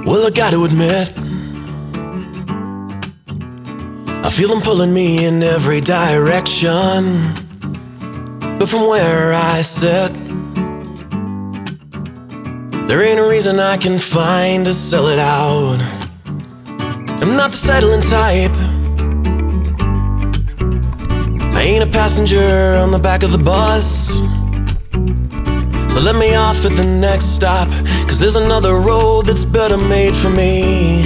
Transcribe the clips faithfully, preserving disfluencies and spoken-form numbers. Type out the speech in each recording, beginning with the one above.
Well, I gotta admit, I feel them pulling me in every direction. But from where I sit, there ain't a reason I can find to sell it out. I'm not the settling type. I ain't a passenger on the back of the bus. So let me off at the next stop, 'cause there's another road that's better made for me.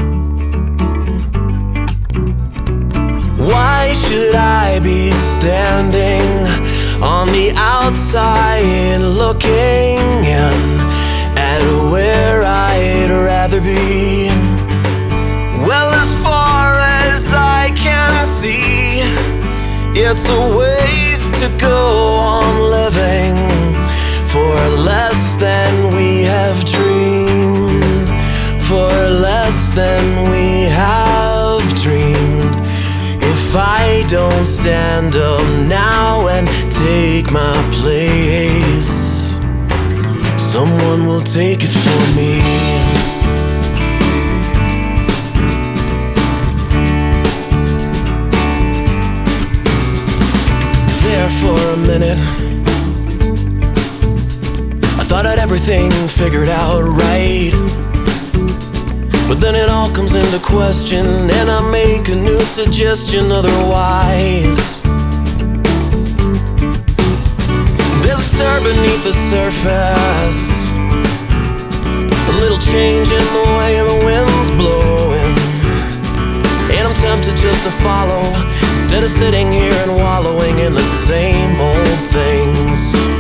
Why should I be standing on the outside looking in at where I'd rather be? Well, as far as I can see, it's a waste to go on living for less than we have dreamed, for less than we have dreamed. If I don't stand up now and take my place, someone will take it for me. There for a minute, I thought I'd everything figured out right. But then it all comes into question, and I make a new suggestion otherwise. There's a stir beneath the surface, a little change in the way the wind's blowing, and I'm tempted just to follow, instead of sitting here and wallowing in the same old things.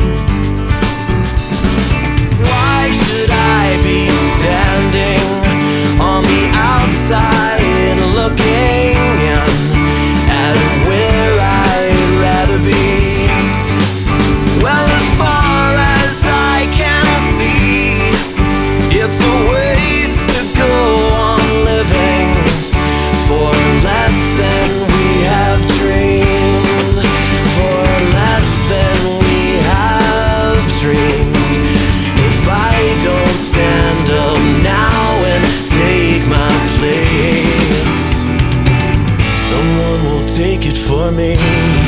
Why should I be standing on the outside looking in at where I'd rather be? Well, as far as I can see, it's a waste to go on living for less than we have dreamed, for less than we have dreamed. If I don't stand up now and take my place, someone will take it for me.